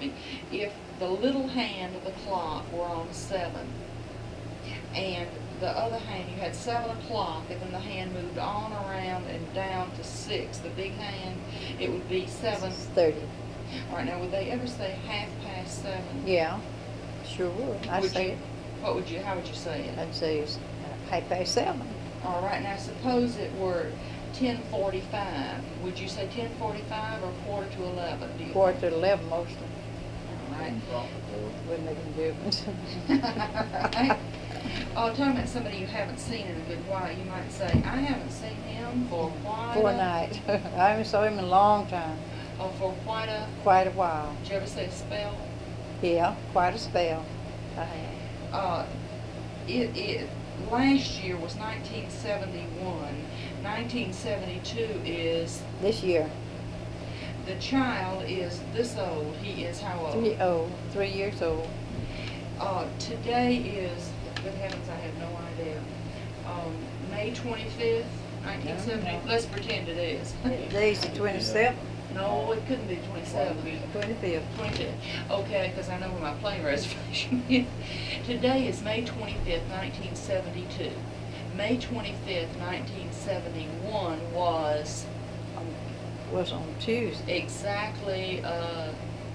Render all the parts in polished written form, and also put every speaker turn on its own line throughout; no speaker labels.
me. If the little hand of the clock were on 7, and the other hand, you had 7 o'clock, and then the hand moved on around and down to 6, the big hand, it would be 7:30. All right, now would they ever say 7:30?
Yeah, sure would. I'd say it.
How would you say it?
I'd say it's 7:30.
All right, now suppose it were 10:45. Would you say 10:45 or quarter to 11? Do you
Quarter to 11 mostly.
All right.
Wouldn't make any difference.
Right. Oh, talking about somebody you haven't seen in a good while, you might say, I haven't seen him for quite
For a night. I haven't saw him in a long time.
Oh, for quite a
while.
Did you ever say a spell?
Yeah, quite a spell. I have.
Last year was 1971. 1972 is
this year.
The child is this old. He is how old?
3 years old.
Today is, good heavens, I have no idea. May 25th, 1970.
No.
Let's pretend it is.
Today's the 27th.
No, it couldn't be 27th.
25th.
25th. Okay, because I know where my plane reservation is. Today is May 25th, 1972. May 25th, 1971 was
On Tuesday.
exactly a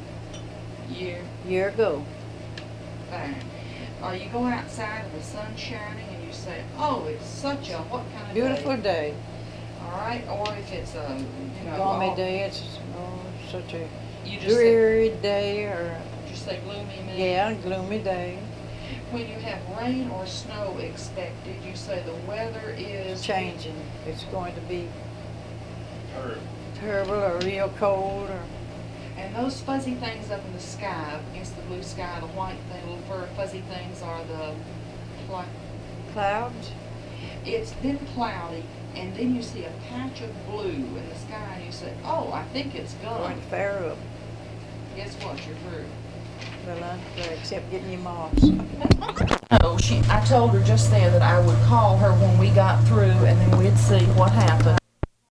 Year ago.
Fine. You go outside and the sun's shining and you say, oh, it's such a, what kind of
Beautiful
day?
day.
All right, or if it's a,
Gloomy day, it's such a
you just
dreary day, or
just say gloomy, maybe?
yeah, gloomy day.
When you have rain or snow expected, you say the weather is
Changing. It's going to be terrible or real cold, or
and those fuzzy things up in the sky, up against the blue sky, the white thing, little fuzzy things are the
clouds.
It's been cloudy, and then you see a patch of blue in the sky, and you say, oh, I think it's
Going
gone.
to fire up.
Guess what? You're through.
Well, except getting your moths.
Oh, I told her just then that I would call her when we got through, and then we'd see what happened.